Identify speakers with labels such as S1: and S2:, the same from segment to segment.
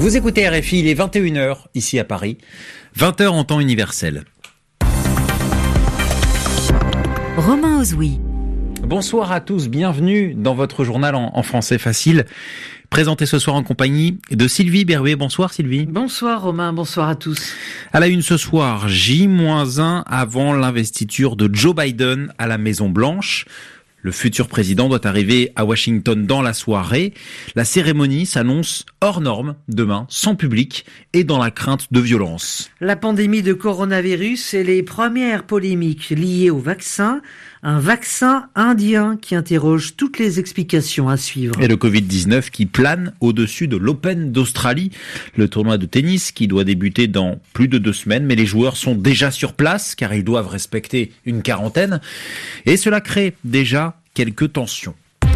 S1: Vous écoutez RFI, il est 21h ici à Paris, 20h en temps universel.
S2: Romain Ozoui.
S1: Bonsoir à tous, bienvenue dans votre journal en français facile. Présenté ce soir en compagnie de Sylvie Berruet. Bonsoir Sylvie.
S3: Bonsoir Romain, bonsoir à tous.
S1: À la une ce soir, J-1 avant l'investiture de Joe Biden à la Maison Blanche. Le futur président doit arriver à Washington dans la soirée. La cérémonie s'annonce hors norme demain, sans public et dans la crainte de violence.
S3: La pandémie de coronavirus et les premières polémiques liées au vaccin. Un vaccin indien qui interroge toutes les explications à suivre.
S1: Et le Covid-19 qui plane au-dessus de l'Open d'Australie, le tournoi de tennis qui doit débuter dans plus de 2 semaines. Mais les joueurs sont déjà sur place car ils doivent respecter une quarantaine. Et cela crée déjà quelques tensions.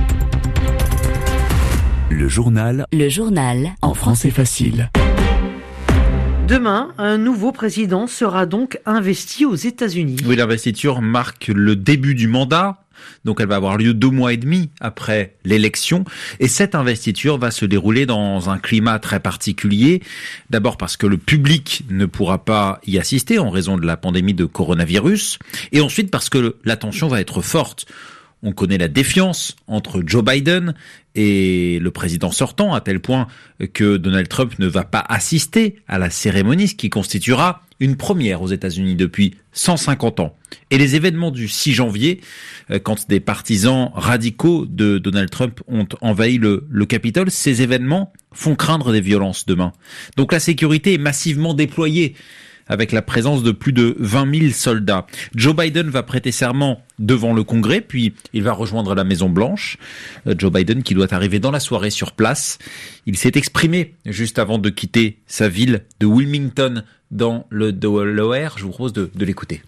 S4: Le journal en français facile.
S3: Demain, un nouveau président sera donc investi aux États-Unis.
S1: Oui, l'investiture marque le début du mandat. Donc elle va avoir lieu 2 mois et demi après l'élection. Et cette investiture va se dérouler dans un climat très particulier. D'abord parce que le public ne pourra pas y assister en raison de la pandémie de coronavirus. Et ensuite parce que la tension va être forte. On connaît la défiance entre Joe Biden et le président sortant, à tel point que Donald Trump ne va pas assister à la cérémonie, ce qui constituera une première aux États-Unis depuis 150 ans. Et les événements du 6 janvier, quand des partisans radicaux de Donald Trump ont envahi le Capitole, ces événements font craindre des violences demain. Donc la sécurité est massivement déployée, avec la présence de plus de 20 000 soldats. Joe Biden va prêter serment devant le Congrès, puis il va rejoindre la Maison Blanche. Joe Biden qui doit arriver dans la soirée sur place. Il s'est exprimé juste avant de quitter sa ville de Wilmington dans le Delaware. Je vous propose de l'écouter.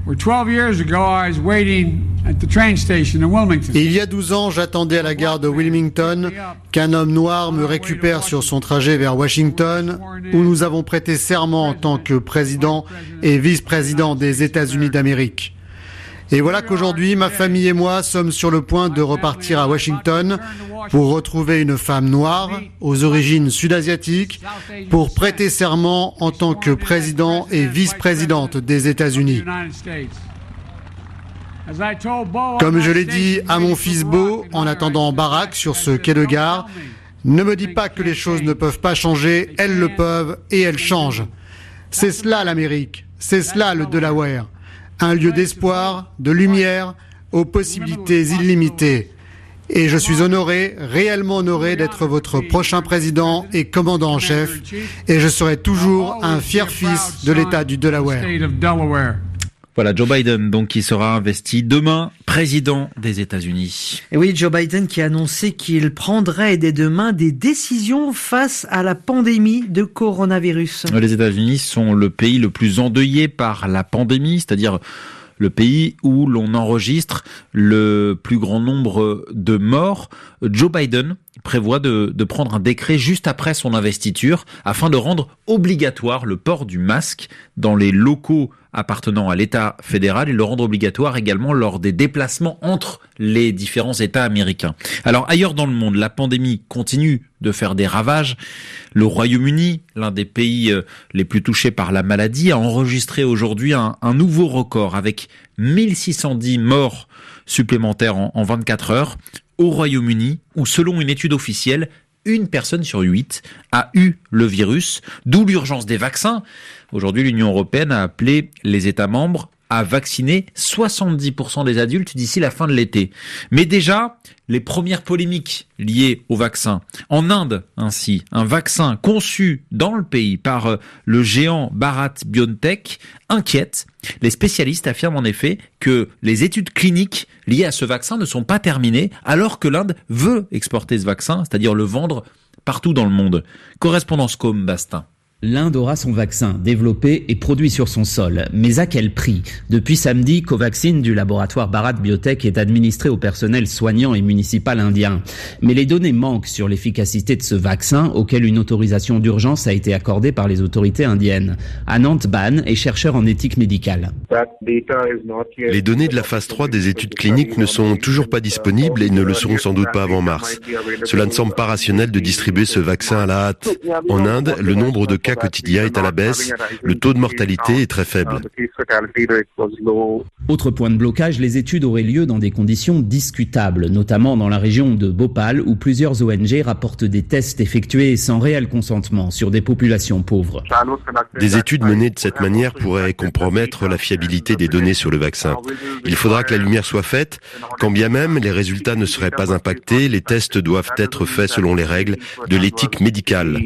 S5: Il y a 12 ans, j'attendais à la gare de Wilmington qu'un homme noir me récupère sur son trajet vers Washington, où nous avons prêté serment en tant que président et vice-président des États-Unis d'Amérique. Et voilà qu'aujourd'hui, ma famille et moi sommes sur le point de repartir à Washington pour retrouver une femme noire aux origines sud-asiatiques pour prêter serment en tant que président et vice-présidente des États-Unis. Comme je l'ai dit à mon fils Beau en attendant en baraque sur ce quai de gare, ne me dis pas que les choses ne peuvent pas changer, elles le peuvent et elles changent. C'est cela l'Amérique, c'est cela le Delaware. Un lieu d'espoir, de lumière, aux possibilités illimitées. Et je suis honoré, réellement honoré d'être votre prochain président et commandant en chef. Et je serai toujours un fier fils de l'État du Delaware.
S1: Voilà, Joe Biden, donc, qui sera investi demain président des États-Unis.
S3: Et oui, Joe Biden qui a annoncé qu'il prendrait dès demain des décisions face à la pandémie de coronavirus.
S1: Les États-Unis sont le pays le plus endeuillé par la pandémie, c'est-à-dire le pays où l'on enregistre le plus grand nombre de morts. Joe Biden prévoit de prendre un décret juste après son investiture afin de rendre obligatoire le port du masque dans les locaux appartenant à l'État fédéral et le rendre obligatoire également lors des déplacements entre les différents États américains. Alors ailleurs dans le monde, la pandémie continue de faire des ravages. Le Royaume-Uni, l'un des pays les plus touchés par la maladie, a enregistré aujourd'hui un nouveau record avec 1610 morts supplémentaires en 24 heures au Royaume-Uni, où selon une étude officielle, 1 personne sur 8 a eu le virus, d'où l'urgence des vaccins. Aujourd'hui, l'Union européenne a appelé les États membres à vacciner 70% des adultes d'ici la fin de l'été. Mais déjà, les premières polémiques liées au vaccin. En Inde, ainsi, un vaccin conçu dans le pays par le géant Bharat BioNTech inquiète. Les spécialistes affirment en effet que les études cliniques liées à ce vaccin ne sont pas terminées, alors que l'Inde veut exporter ce vaccin, c'est-à-dire le vendre partout dans le monde. Correspondance Com Bastin.
S6: L'Inde aura son vaccin développé et produit sur son sol. Mais à quel prix ? Depuis samedi, Covaxin du laboratoire Bharat Biotech est administré au personnel soignant et municipal indien. Mais les données manquent sur l'efficacité de ce vaccin auquel une autorisation d'urgence a été accordée par les autorités indiennes. Anant Ban est chercheur en éthique médicale.
S7: Les données de la phase 3 des études cliniques ne sont toujours pas disponibles et ne le seront sans doute pas avant mars. Cela ne semble pas rationnel de distribuer ce vaccin à la hâte. En Inde, le nombre de cas quotidien est à la baisse, le taux de mortalité est très faible.
S6: Autre point de blocage, les études auraient lieu dans des conditions discutables, notamment dans la région de Bhopal où plusieurs ONG rapportent des tests effectués sans réel consentement sur des populations pauvres.
S7: Des études menées de cette manière pourraient compromettre la fiabilité des données sur le vaccin. Il faudra que la lumière soit faite, quand bien même les résultats ne seraient pas impactés, les tests doivent être faits selon les règles de l'éthique médicale.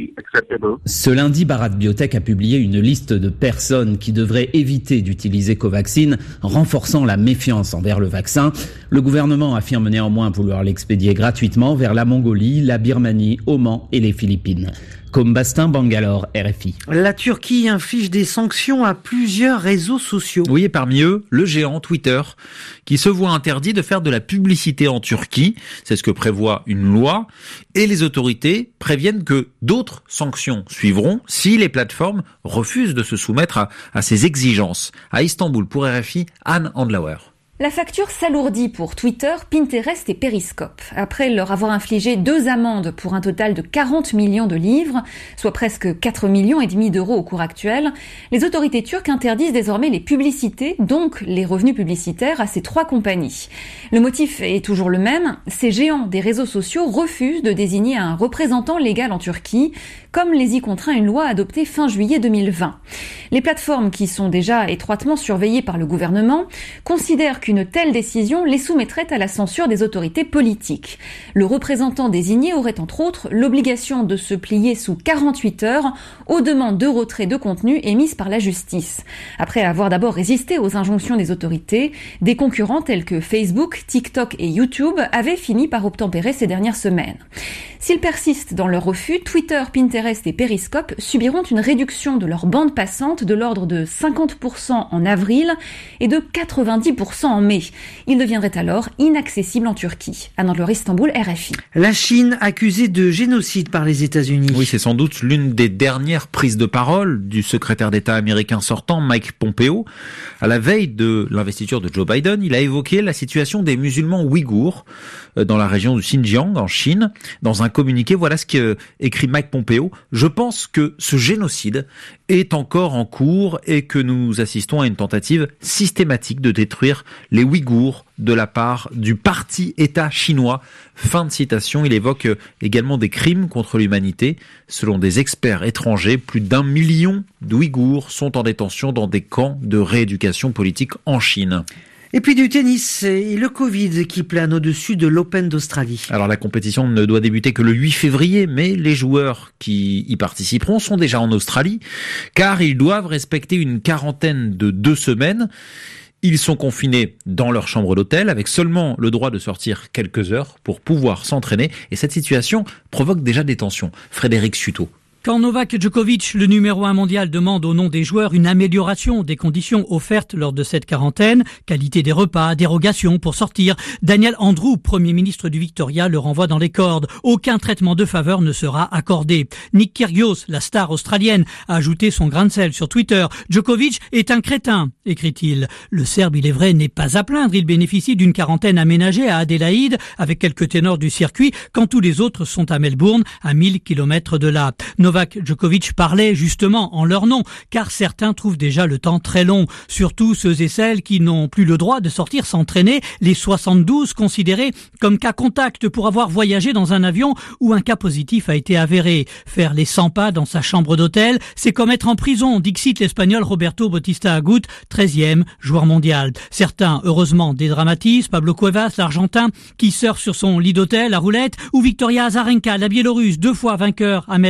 S6: Ce lundi, Bharat Biotech a publié une liste de personnes qui devraient éviter d'utiliser Covaxin, renforçant la méfiance envers le vaccin. Le gouvernement affirme néanmoins vouloir l'expédier gratuitement vers la Mongolie, la Birmanie, Oman et les Philippines. Combastin, Bangalore, RFI.
S3: La Turquie inflige des sanctions à plusieurs réseaux sociaux.
S1: Oui, et parmi eux, le géant Twitter, qui se voit interdit de faire de la publicité en Turquie. C'est ce que prévoit une loi. Et les autorités préviennent que d'autres sanctions suivront si les plateformes refusent de se soumettre à ces exigences. À Istanbul, pour RFI, Anne Andlauer.
S8: La facture s'alourdit pour Twitter, Pinterest et Periscope. Après leur avoir infligé 2 amendes pour un total de 40 millions de livres, soit presque 4 millions et demi d'euros au cours actuel, les autorités turques interdisent désormais les publicités, donc les revenus publicitaires, à ces 3 compagnies. Le motif est toujours le même, ces géants des réseaux sociaux refusent de désigner un représentant légal en Turquie, comme les y contraint une loi adoptée fin juillet 2020. Les plateformes, qui sont déjà étroitement surveillées par le gouvernement, considèrent qu'une telle décision les soumettrait à la censure des autorités politiques. Le représentant désigné aurait entre autres l'obligation de se plier sous 48 heures aux demandes de retrait de contenu émises par la justice. Après avoir d'abord résisté aux injonctions des autorités, des concurrents tels que Facebook, TikTok et YouTube avaient fini par obtempérer ces dernières semaines. S'ils persistent dans leur refus, Twitter, Pinterest et Periscope subiront une réduction de leur bande passante de l'ordre de 50% en avril et de 90% en mai. Ils deviendraient alors inaccessibles en Turquie. Anne-Laure, Istanbul, RFI.
S3: La Chine accusée de génocide par les États-Unis.
S1: Oui, c'est sans doute l'une des dernières prises de parole du secrétaire d'État américain sortant, Mike Pompeo. À la veille de l'investiture de Joe Biden, il a évoqué la situation des musulmans ouïghours dans la région du Xinjiang, en Chine. Dans un communiqué, voilà ce qu'écrit Mike Pompeo. « Je pense que ce génocide est encore en cours et que nous assistons à une tentative systématique de détruire les Ouïghours de la part du parti État chinois. » Fin de citation. Il évoque également des crimes contre l'humanité. Selon des experts étrangers, plus d'1 million d'Ouïghours sont en détention dans des camps de rééducation politique en Chine.
S3: Et puis du tennis et le Covid qui plane au-dessus de l'Open d'Australie.
S1: Alors la compétition ne doit débuter que le 8 février, mais les joueurs qui y participeront sont déjà en Australie, car ils doivent respecter une quarantaine de 2 semaines. Ils sont confinés dans leur chambre d'hôtel avec seulement le droit de sortir quelques heures pour pouvoir s'entraîner. Et cette situation provoque déjà des tensions. Frédéric Suto.
S9: Quand Novak Djokovic, le numéro 1 mondial, demande au nom des joueurs une amélioration des conditions offertes lors de cette quarantaine, qualité des repas, dérogation pour sortir, Daniel Andrew, Premier ministre du Victoria, le renvoie dans les cordes. Aucun traitement de faveur ne sera accordé. Nick Kyrgios, la star australienne, a ajouté son grain de sel sur Twitter. Djokovic est un crétin, écrit-il. Le Serbe, il est vrai, n'est pas à plaindre. Il bénéficie d'une quarantaine aménagée à Adélaïde, avec quelques ténors du circuit, quand tous les autres sont à Melbourne, à 1000 km de là. Novak Djokovic parlait justement en leur nom, car certains trouvent déjà le temps très long, surtout ceux et celles qui n'ont plus le droit de sortir s'entraîner, les 72 considérés comme cas contact pour avoir voyagé dans un avion où un cas positif a été avéré. Faire les 100 pas dans sa chambre d'hôtel, c'est comme être en prison, dixit l'Espagnol Roberto Bautista Agut, 13e joueur mondial. Certains, heureusement, dédramatisent, Pablo Cuevas, l'Argentin, qui surfe sur son lit d'hôtel à roulette, ou Victoria Azarenka, la Biélorusse, 2 fois vainqueur à Melbourne.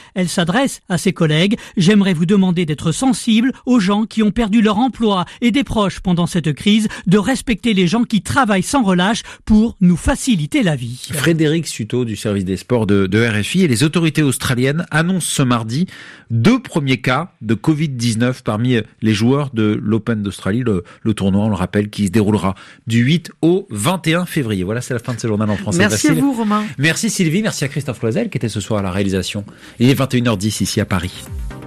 S9: Elle s'adresse à ses collègues. J'aimerais vous demander d'être sensibles aux gens qui ont perdu leur emploi et des proches pendant cette crise, de respecter les gens qui travaillent sans relâche pour nous faciliter la vie.
S1: Frédéric Suto du service des sports de RFI et les autorités australiennes annoncent ce mardi 2 premiers cas de Covid-19 parmi les joueurs de l'Open d'Australie, le tournoi, on le rappelle, qui se déroulera du 8 au 21 février. Voilà, c'est la fin de ce journal en français.
S3: Merci
S1: facile.
S3: À vous, Romain.
S1: Merci Sylvie, merci à Christophe Loisel qui était ce soir à la réalisation. Il est 21h10 ici à Paris.